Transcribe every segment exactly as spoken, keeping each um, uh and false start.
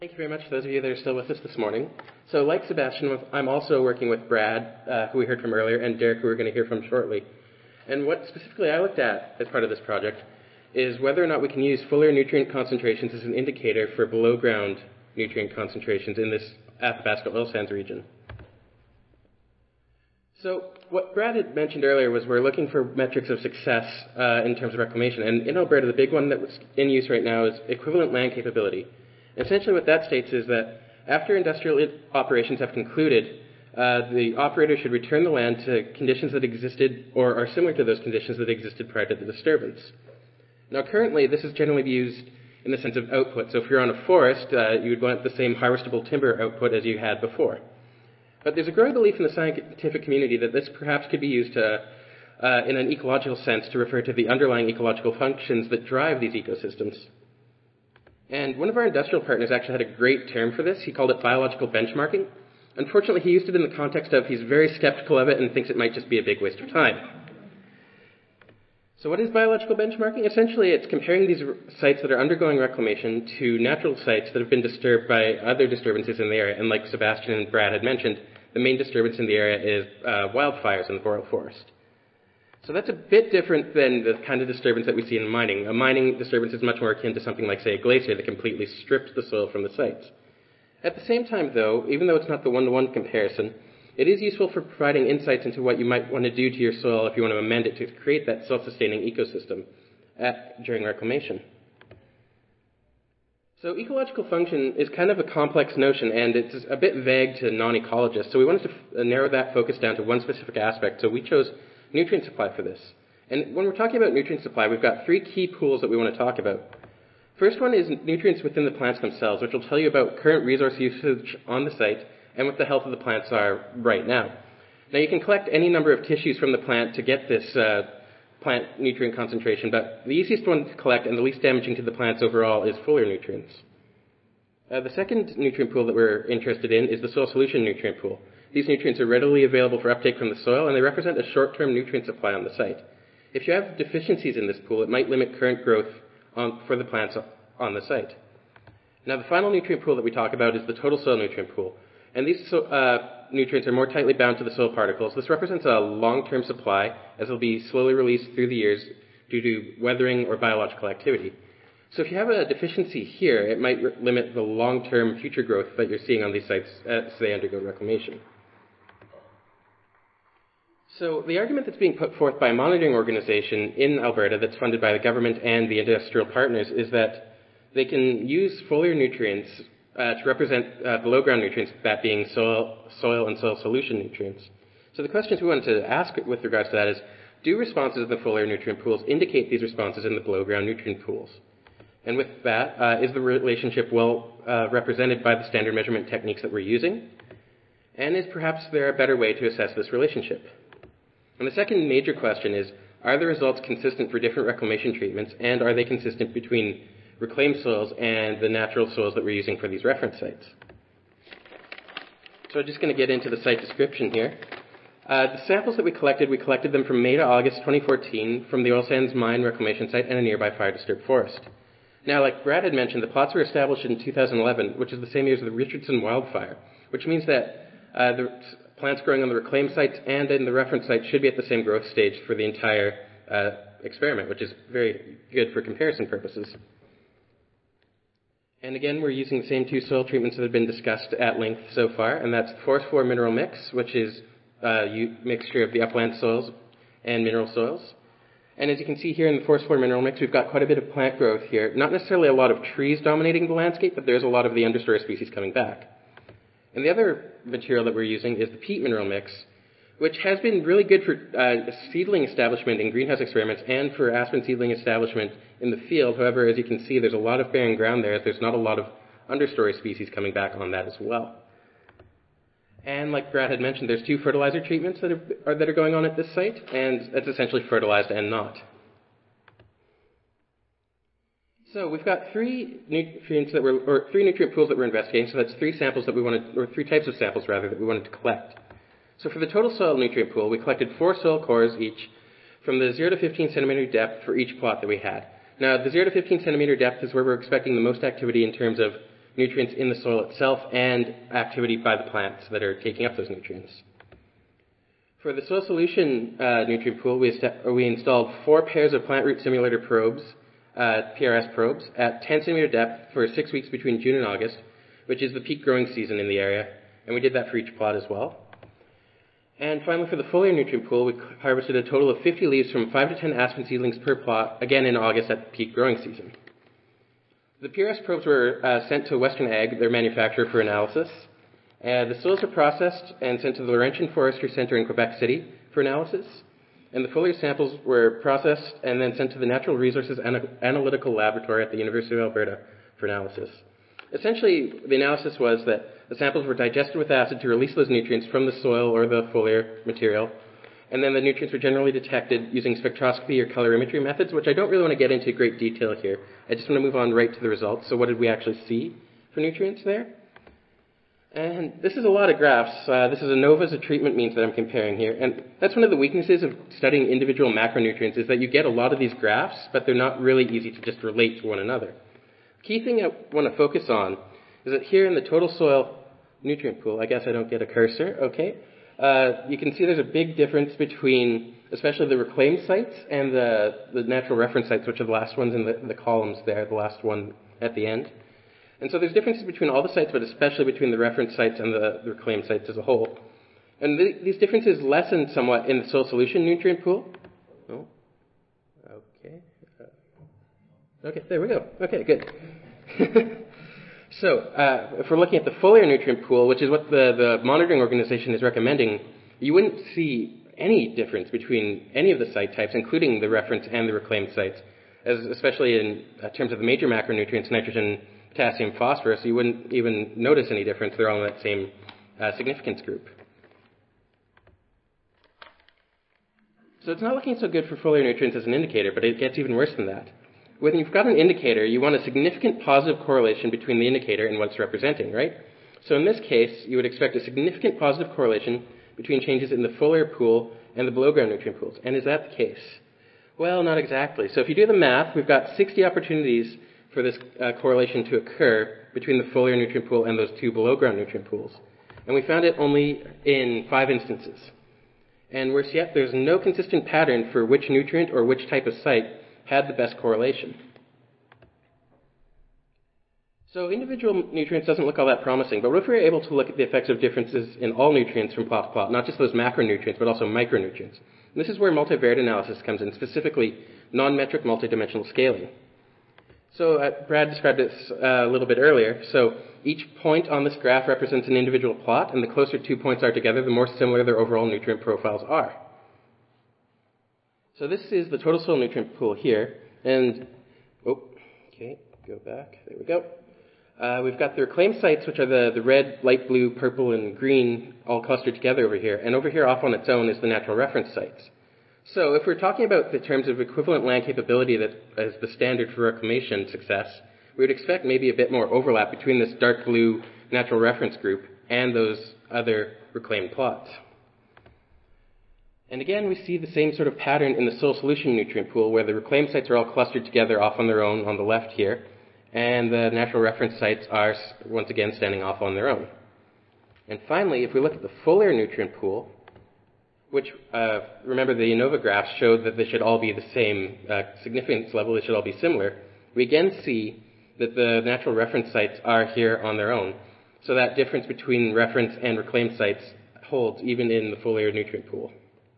Thank you very much for those of you that are still with us this morning. So like Sebastian, I'm also working with Brad, uh, who we heard from earlier, and Derek, who we're going to hear from shortly. And what specifically I looked at as part of this project is whether or not we can use foliar nutrient concentrations as an indicator for below-ground nutrient concentrations in this Athabasca oil sands region. So what Brad had mentioned earlier was we're looking for metrics of success uh, in terms of reclamation. And in Alberta, the big one that's in use right now is equivalent land capability. Essentially what that states is that after industrial operations have concluded, uh, the operator should return the land to conditions that existed or are similar to those conditions that existed prior to the disturbance. Now currently this is generally used in the sense of output. So if you're on a forest, uh, you would want the same harvestable timber output as you had before. But there's a growing belief in the scientific community that this perhaps could be used to, uh, in an ecological sense to refer to the underlying ecological functions that drive these ecosystems. And one of our industrial partners actually had a great term for this. He called it biological benchmarking. Unfortunately, he used it in the context of he's very skeptical of it and thinks it might just be a big waste of time. So what is biological benchmarking? Essentially, it's comparing these sites that are undergoing reclamation to natural sites that have been disturbed by other disturbances in the area. And like Sebastian and Brad had mentioned, the main disturbance in the area is uh, wildfires in the boreal forest. So that's a bit different than the kind of disturbance that we see in mining. A mining disturbance is much more akin to something like, say, a glacier that completely strips the soil from the sites. At the same time, though, even though it's not the one-to-one comparison, it is useful for providing insights into what you might want to do to your soil if you want to amend it to create that self-sustaining ecosystem at, during reclamation. So ecological function is kind of a complex notion, and it's a bit vague to non-ecologists. So we wanted to f- narrow that focus down to one specific aspect. So we chose nutrient supply for this. And when we're talking about nutrient supply, we've got three key pools that we want to talk about. First one is nutrients within the plants themselves, which will tell you about current resource usage on the site and what the health of the plants are right now. Now you can collect any number of tissues from the plant to get this uh, plant nutrient concentration, but the easiest one to collect and the least damaging to the plants overall is foliar nutrients. Uh, the second nutrient pool that we're interested in is the soil solution nutrient pool. These nutrients are readily available for uptake from the soil, and they represent a short-term nutrient supply on the site. If you have deficiencies in this pool, it might limit current growth on, for the plants on the site. Now, the final nutrient pool that we talk about is the total soil nutrient pool. And these so, uh, nutrients are more tightly bound to the soil particles. This represents a long-term supply, as they'll be slowly released through the years due to weathering or biological activity. So if you have a deficiency here, it might re- limit the long-term future growth that you're seeing on these sites as they undergo reclamation. So the argument that's being put forth by a monitoring organization in Alberta that's funded by the government and the industrial partners is that they can use foliar nutrients uh, to represent uh, below-ground nutrients, that being soil, soil and soil solution nutrients. So the questions we wanted to ask with regards to that is, do responses in the foliar nutrient pools indicate these responses in the below-ground nutrient pools? And with that, uh, is the relationship well uh, represented by the standard measurement techniques that we're using? And is perhaps there a better way to assess this relationship? And the second major question is, are the results consistent for different reclamation treatments, and are they consistent between reclaimed soils and the natural soils that we're using for these reference sites? So I'm just going to get into the site description here. Uh, the samples that we collected, we collected them from May to August twenty fourteen from the oil sands mine reclamation site and a nearby fire-disturbed forest. Now, like Brad had mentioned, the plots were established in two thousand eleven, which is the same year as the Richardson wildfire, which means that uh, the plants growing on the reclaimed sites and in the reference site should be at the same growth stage for the entire uh, experiment, which is very good for comparison purposes. And again, we're using the same two soil treatments that have been discussed at length so far, and that's the Forest Floor Mineral Mix, which is a mixture of the upland soils and mineral soils. And as you can see here in the Forest Floor Mineral Mix, we've got quite a bit of plant growth here. Not necessarily a lot of trees dominating the landscape, but there's a lot of the understory species coming back. And the other material that we're using is the peat mineral mix, which has been really good for uh, seedling establishment in greenhouse experiments and for aspen seedling establishment in the field. However, as you can see, there's a lot of barren ground there. There's not a lot of understory species coming back on that as well. And like Brad had mentioned, there's two fertilizer treatments that are, that are going on at this site, and it's essentially fertilized and not. So we've got three nutrients that we're, or three nutrient pools that we're investigating. So that's three samples that we wanted, or three types of samples rather, that we wanted to collect. So for the total soil nutrient pool, we collected four soil cores each from the zero to fifteen centimeter depth for each plot that we had. Now, the zero to fifteen centimeter depth is where we're expecting the most activity in terms of nutrients in the soil itself and activity by the plants that are taking up those nutrients. For the soil solution uh, nutrient pool, we, est- we installed four pairs of plant root simulator probes, uh, P R S probes, at ten centimeter depth for six weeks between June and August, which is the peak growing season in the area, and we did that for each plot as well. And finally, for the foliar nutrient pool, we harvested a total of fifty leaves from five to ten aspen seedlings per plot, again in August at peak growing season. The P R S probes were uh, sent to Western Ag, their manufacturer, for analysis. Uh, the soils were processed and sent to the Laurentian Forestry Centre in Quebec City for analysis. And the foliar samples were processed and then sent to the Natural Resources Ana- Analytical Laboratory at the University of Alberta for analysis. Essentially, the analysis was that the samples were digested with acid to release those nutrients from the soil or the foliar material, and then the nutrients were generally detected using spectroscopy or colorimetry methods, which I don't really want to get into great detail here. I just want to move on right to the results. So what did we actually see for nutrients there? And this is a lot of graphs. Uh, this is ANOVA as a treatment means that I'm comparing here. And that's one of the weaknesses of studying individual macronutrients is that you get a lot of these graphs, but they're not really easy to just relate to one another. Key thing I want to focus on is that here in the total soil nutrient pool, I guess I don't get a cursor, okay, uh, you can see there's a big difference between especially the reclaimed sites and the, the natural reference sites, which are the last ones in the, the columns there, the last one at the end. And so there's differences between all the sites, but especially between the reference sites and the, the reclaimed sites as a whole. And the, these differences lessen somewhat in the soil solution nutrient pool. Oh, okay. Uh, okay, there we go. Okay, good. So, uh, if we're looking at the foliar nutrient pool, which is what the, the monitoring organization is recommending, you wouldn't see any difference between any of the site types, including the reference and the reclaimed sites, as especially in uh, terms of the major macronutrients, nitrogen, potassium, phosphorus. You wouldn't even notice any difference. They're all in that same uh, significance group. So it's not looking so good for foliar nutrients as an indicator, but it gets even worse than that. When you've got an indicator, you want a significant positive correlation between the indicator and what it's representing, right? So in this case, you would expect a significant positive correlation between changes in the foliar pool and the below-ground nutrient pools. And is that the case? Well, not exactly. So if you do the math, we've got sixty opportunities for this uh, correlation to occur between the foliar nutrient pool and those two below-ground nutrient pools. And we found it only in five instances. And worse yet, there's no consistent pattern for which nutrient or which type of site had the best correlation. So individual nutrients doesn't look all that promising, but what if we were able to look at the effects of differences in all nutrients from plot to plot, not just those macronutrients, but also micronutrients? And this is where multivariate analysis comes in, specifically non-metric multidimensional scaling. So uh, Brad described this uh, a little bit earlier. So each point on this graph represents an individual plot, and the closer two points are together, the more similar their overall nutrient profiles are. So this is the total soil nutrient pool here, and, oh, okay, go back, there we go. Uh, we've got the reclaimed sites, which are the, the red, light blue, purple, and green, all clustered together over here, and over here off on its own is the natural reference sites. So if we're talking about the terms of equivalent land capability that is the standard for reclamation success, we would expect maybe a bit more overlap between this dark blue natural reference group and those other reclaimed plots. And again, we see the same sort of pattern in the soil solution nutrient pool where the reclaimed sites are all clustered together off on their own on the left here, and the natural reference sites are once again standing off on their own. And finally, if we look at the foliar nutrient pool, which, uh, remember the ANOVA graphs showed that they should all be the same uh, significance level, they should all be similar, we again see that the natural reference sites are here on their own. So that difference between reference and reclaimed sites holds even in the foliar nutrient pool.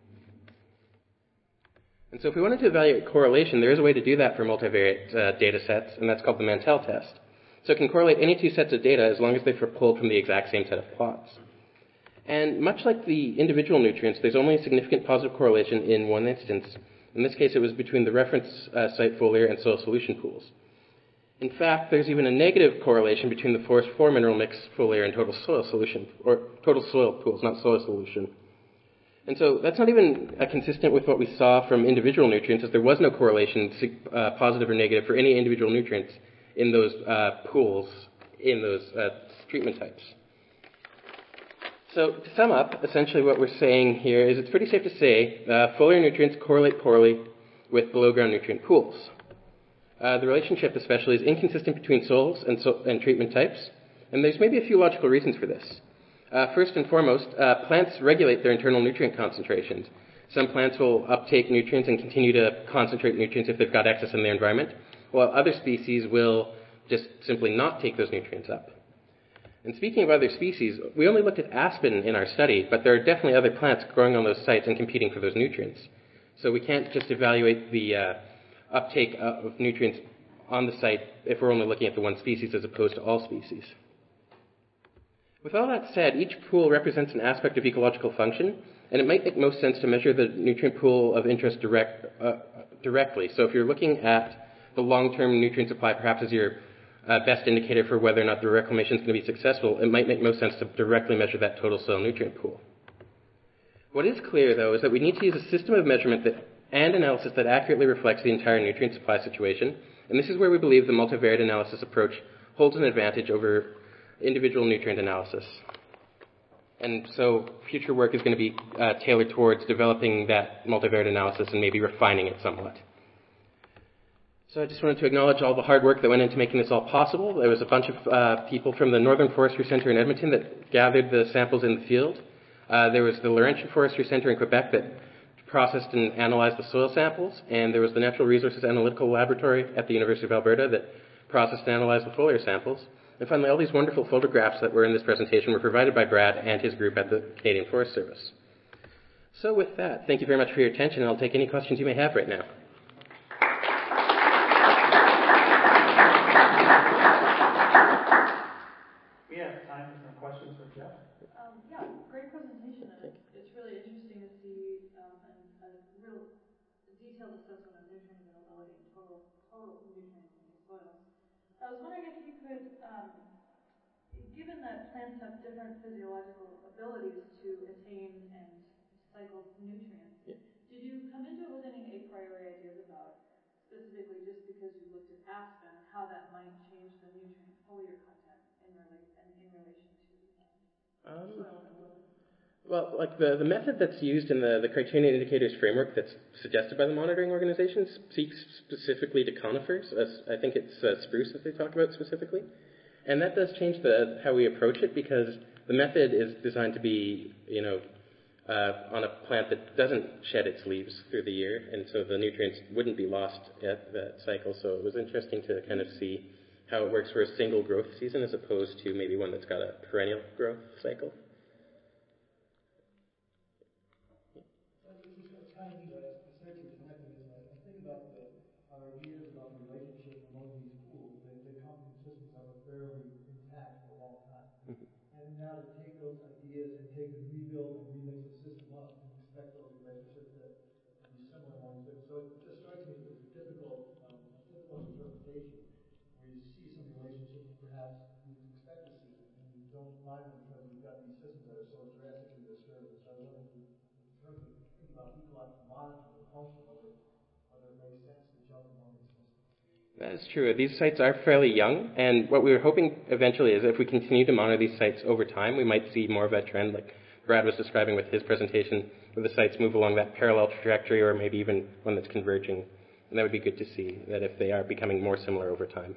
And so if we wanted to evaluate correlation, there is a way to do that for multivariate uh, data sets, and that's called the Mantell test. So it can correlate any two sets of data as long as they're pulled from the exact same set of plots. And much like the individual nutrients, there's only a significant positive correlation in one instance. In this case, it was between the reference uh, site foliar and soil solution pools. In fact, there's even a negative correlation between the forest floor mineral mix foliar and total soil solution, or total soil pools, not soil solution. And so that's not even uh, consistent with what we saw from individual nutrients, as there was no correlation, uh, positive or negative, for any individual nutrients in those uh, pools, in those uh, treatment types. So to sum up, essentially what we're saying here is it's pretty safe to say uh, foliar nutrients correlate poorly with below-ground nutrient pools. Uh, the relationship especially is inconsistent between soils and, so- and treatment types, and there's maybe a few logical reasons for this. Uh, first and foremost, uh, plants regulate their internal nutrient concentrations. Some plants will uptake nutrients and continue to concentrate nutrients if they've got excess in their environment, while other species will just simply not take those nutrients up. And speaking of other species, we only looked at aspen in our study, but there are definitely other plants growing on those sites and competing for those nutrients. So we can't just evaluate the uh, uptake of nutrients on the site if we're only looking at the one species as opposed to all species. With all that said, each pool represents an aspect of ecological function, and it might make most sense to measure the nutrient pool of interest direct, uh, directly. So if you're looking at the long-term nutrient supply perhaps as your uh, best indicator for whether or not the reclamation is going to be successful, it might make most sense to directly measure that total soil nutrient pool. What is clear, though, is that we need to use a system of measurement that, and analysis that accurately reflects the entire nutrient supply situation, and this is where we believe the multivariate analysis approach holds an advantage over individual nutrient analysis. And so future work is going to be uh, tailored towards developing that multivariate analysis and maybe refining it somewhat. So I just wanted to acknowledge all the hard work that went into making this all possible. There was a bunch of uh, people from the Northern Forestry Centre in Edmonton that gathered the samples in the field. Uh, there was the Laurentian Forestry Centre in Quebec that processed and analyzed the soil samples. And there was the Natural Resources Analytical Laboratory at the University of Alberta that processed and analyzed the foliar samples. And finally, all these wonderful photographs that were in this presentation were provided by Brad and his group at the Canadian Forest Service. So with that, thank you very much for your attention, and I'll take any questions you may have right now. We have time for some questions for Jeff. Um, yeah, great presentation, and it's, it's really interesting to see um, an, a real detailed assessment of nutrient availability and total, total nutrients in these soils. I was wondering if you could, um, given that plants have different physiological abilities to attain and cycle nutrients, yeah. Did you come into it with any a priori ideas about, specifically just because you looked at aspen, how that might change the nutrient foliar content in, rela- in relation to um, soil availability? Well, like the, the method that's used in the, the criterion indicators framework that's suggested by the monitoring organizations speaks specifically to conifers. As I think it's uh, spruce that they talk about specifically. And that does change the how we approach it, because the method is designed to be, you know, uh, on a plant that doesn't shed its leaves through the year, and so the nutrients wouldn't be lost at that cycle. So it was interesting to kind of see how it works for a single growth season as opposed to maybe one that's got a perennial growth cycle. Ideas about the relationship among these pools, they, they come from systems that were fairly intact for a long time. Mm-hmm. And now to take those ideas and take and rebuild and remix the system up and expect those relationships to, to be similar among them. So it just strikes me as a difficult, um, a difficult interpretation where you see some relationships perhaps you expect to see and you don't find them because you've got these systems that are so drastically disturbed. So I was wondering, in terms of thinking about ecological monitoring or function, whether whether it makes sense to jump among these systems. That is true. These sites are fairly young, and what we were hoping eventually is if we continue to monitor these sites over time, we might see more of that trend like Brad was describing with his presentation, where the sites move along that parallel trajectory or maybe even one that's converging. And that would be good to see, that if they are becoming more similar over time.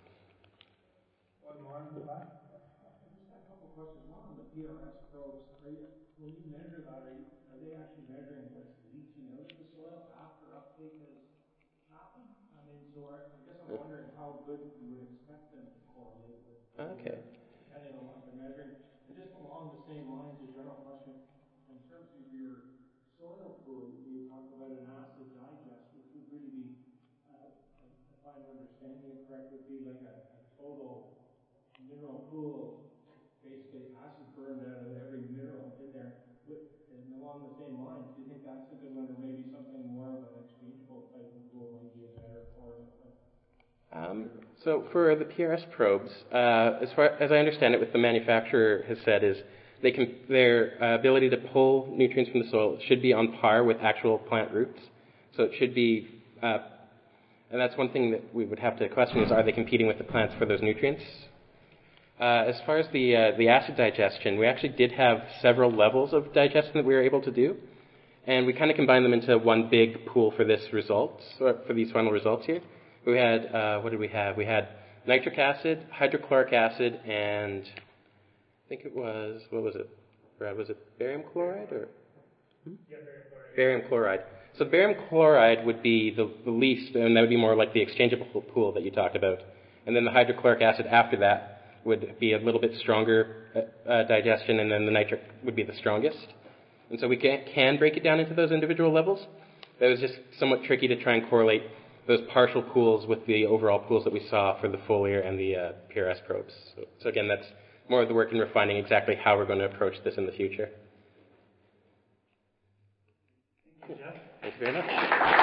One more in the back. I just had a couple of questions. One on the P R S probes. Are you, when you measure that, are, you, are they actually measuring what's leaching out of the soil after uptake has happened? I mean, so I, I guess I'm wondering how good you would expect them to correlate with. Okay. Depending on what they're measuring. And just along the same lines, a general question. In terms of your soil pool, you talk about an acid digest, which would really be, uh, if I'm understanding it correct, would be like a, a total mineral pool, basically acid burned out of every mineral in there. And along the same lines, do you think that's a good one, or maybe something more of an exchangeable type of pool might be a better correlate with? Um, so for the P R S probes, uh, as far as I understand it, what the manufacturer has said is they can, their uh, ability to pull nutrients from the soil should be on par with actual plant roots. So it should be, uh, and that's one thing that we would have to question is, are they competing with the plants for those nutrients? Uh, as far as the uh, the acid digestion, we actually did have several levels of digestion that we were able to do, and we kind of combined them into one big pool for this results, or for these final results here. We had, uh, what did we have? We had nitric acid, hydrochloric acid, and I think it was, what was it, Brad? Was it barium chloride or? Hmm? Yeah, barium chloride. Barium chloride. So barium chloride would be the, the least, and that would be more like the exchangeable pool that you talked about. And then the hydrochloric acid after that would be a little bit stronger uh, uh, digestion, and then the nitric would be the strongest. And so we can, can break it down into those individual levels. But it was just somewhat tricky to try and correlate those partial pools with the overall pools that we saw for the foliar and the uh, P R S probes. So, so again, that's more of the work in refining exactly how we're going to approach this in the future. Thank you, Jeff. Thank you very much.